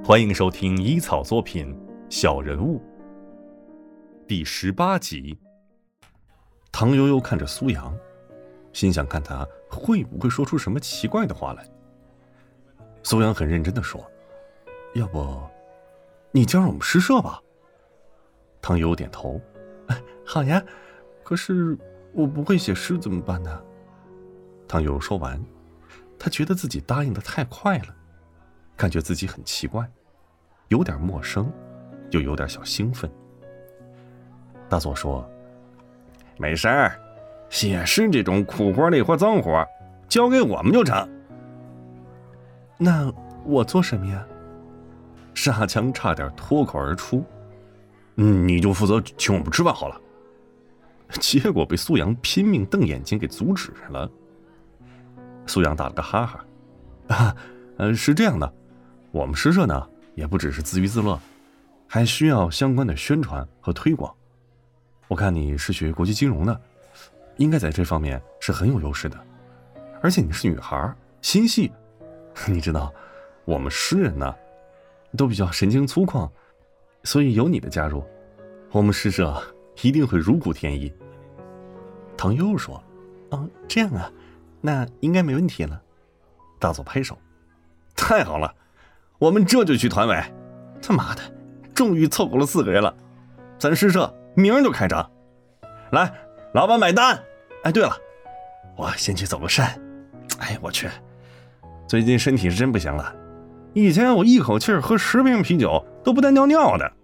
欢迎收听医草作品《小人物》第18集。唐悠悠看着苏阳，心想看他会不会说出什么奇怪的话来。苏阳很认真地说：“要不你加入我们诗社吧？”唐悠悠点头：“好呀，可是我不会写诗怎么办呢？”唐悠悠说完，他觉得自己答应得太快了，感觉自己很奇怪，有点陌生，又有点小兴奋。大佐说：“ 没事儿，写诗这种苦活累活脏活交给我们就成。” 那我做什么呀？傻强差点脱口而出：“ 你就负责请我们吃饭好了。” 结果被苏阳拼命瞪眼睛给阻止了。苏阳打了个哈哈：“是这样的，我们诗社呢也不只是自娱自乐，还需要相关的宣传和推广。我看你是学国际金融的，应该在这方面是很有优势的。而且你是女孩，心细，你知道我们诗人呢都比较神经粗犷，所以有你的加入，我们诗社一定会如虎添翼。”唐悠悠说：“哦，这样啊，那应该没问题了。”大佐拍手：“ 太好了，我们这就去团委。 他妈的，终于凑够了4个人了，咱诗社明儿就开张。 来，老板买单。 哎，对了，我先去走个肾。哎，我去，最近身体是真不行了，以前我一口气喝10瓶啤酒都不带尿尿的。”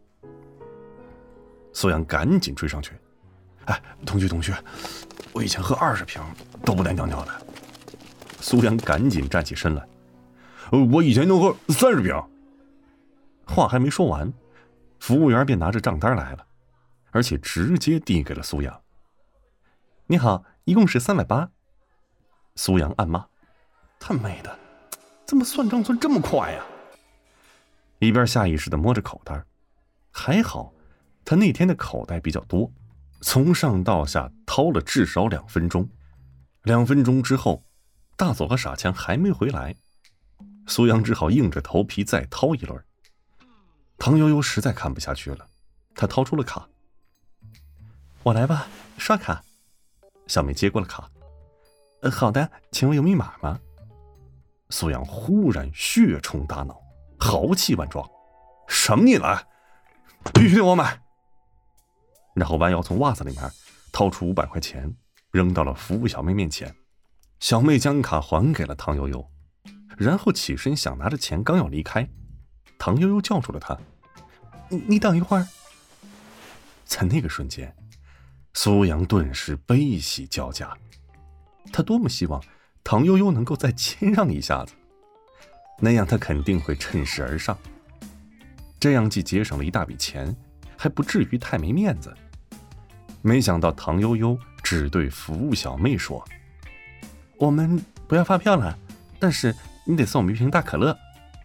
苏阳赶紧追上去：“哎，同学，我以前喝20瓶都不带尿尿的。”苏阳赶紧站起身来：“ 我以前能喝30瓶。” 话还没说完，服务员便拿着账单来了，而且直接递给了苏阳：“你好，一共是380。”苏阳暗骂：“他妹的，怎么算账算这么快呀？”一边下意识地摸着口袋，还好他那天的口袋比较多，从上到下掏了至少2分钟。2分钟之后，大佐和傻强还没回来，苏阳只好硬着头皮再掏一轮。唐悠悠实在看不下去了，他掏出了卡：“我来吧，刷卡。”小妹接过了卡：“好的，请问有密码吗？”苏阳忽然血冲大脑，豪气万状：“什么你来，必须得我买！”然后弯腰从袜子里面掏出500块钱，扔到了服务小妹面前。小妹将卡还给了唐悠悠，然后起身想拿着钱刚要离开，唐悠悠叫住了他：“你等一会儿。”在那个瞬间，苏阳顿时悲喜交加，他多么希望唐悠悠能够再谦让一下子，那样他肯定会趁势而上，这样既节省了一大笔钱，还不至于太没面子。没想到唐悠悠只对服务小妹说：“我们不要发票了，但是你得送我们1瓶大可乐。”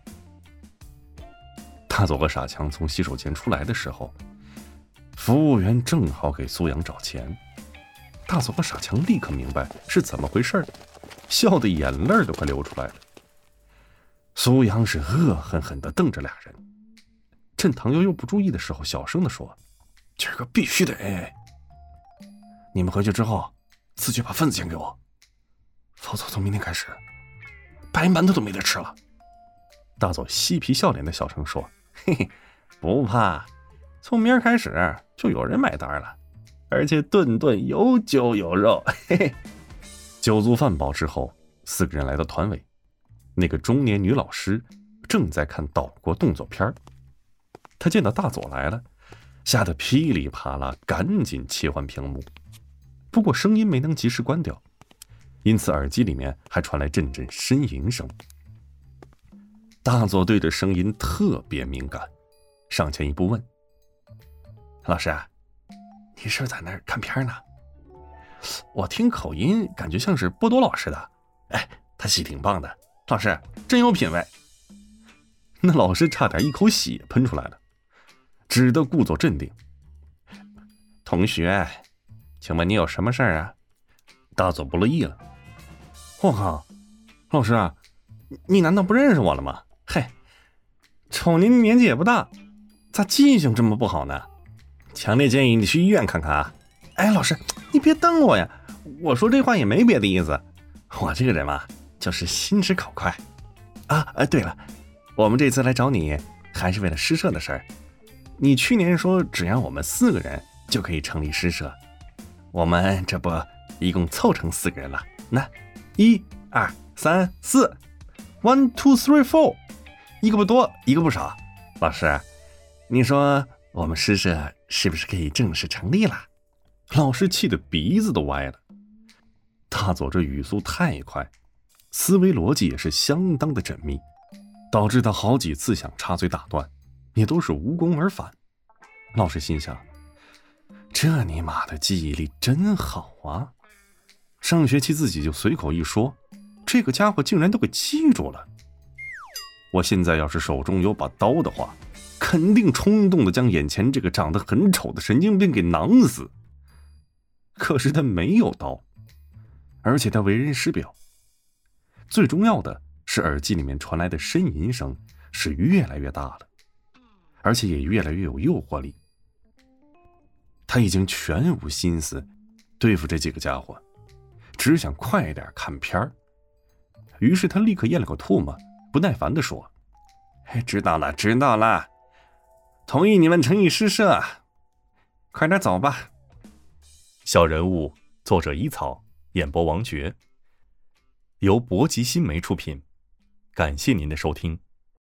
大佐和傻强从洗手间出来的时候，服务员正好给苏阳找钱。大佐和傻强立刻明白是怎么回事，笑得眼泪都快流出来了。苏阳是恶狠狠地瞪着俩人，趁唐悠悠不注意的时候小声地说：“今儿个必须得 AA， 你们回去之后自己把份子钱给我，否则从明天开始白馒头都没得吃了。”大佐嬉皮笑脸的小声说：“嘿嘿，不怕，从明儿开始就有人买单了，而且顿顿有酒有肉。”嘿嘿。酒足饭饱之后，4个人来到团委，那个中年女老师正在看岛国动作片，她见到大佐来了，吓得噼里啪啦赶紧切换屏幕，不过声音没能及时关掉，因此耳机里面还传来阵阵呻吟声。大佐对这声音特别敏感，上前一步问：“老师，你是不是在那儿看片呢？我听口音感觉像是波多老师的。哎，他戏挺棒的，老师真有品位。”那老师差点一口血喷出来了，只得故作镇定：“同学，请问你有什么事儿啊？”大佐不乐意了：“我靠，老师啊，你难道不认识我了吗？嘿， 瞅您年纪也不大，咋记性这么不好呢？强烈建议你去医院看看啊！哎，老师，你别瞪我呀，我说这话也没别的意思，我这个人嘛，就是心直口快。对了，我们这次来找你，还是为了诗社的事儿。你去年说只要我们4个人就可以成立诗社，我们这不一共凑成4个人了？那1、2、3、4，1、2、3、4，一个不多，一个不少。老师，你说我们诗社是不是可以正式成立了？ 老师气得鼻子都歪了。大佐这语速太快，思维逻辑也是相当的缜密，导致他好几次想插嘴打断，也都是无功而返。老师心想，这尼玛的记忆力真好啊！上学期自己就随口一说，这个家伙竟然都给记住了。我现在要是手中有把刀的话，肯定冲动的将眼前这个长得很丑的神经病给囊死。可是他没有刀，而且他为人师表。最重要的是，耳机里面传来的呻吟声是越来越大了，而且也越来越有诱惑力。他已经全无心思对付这几个家伙，只想快点看片儿。于是他立刻咽了口唾沫，不耐烦地说：“ 知道了，同意你们成立诗社，快点走吧。” 小人物，作者伊草，演播王爵，由博吉新媒出品。感谢您的收听。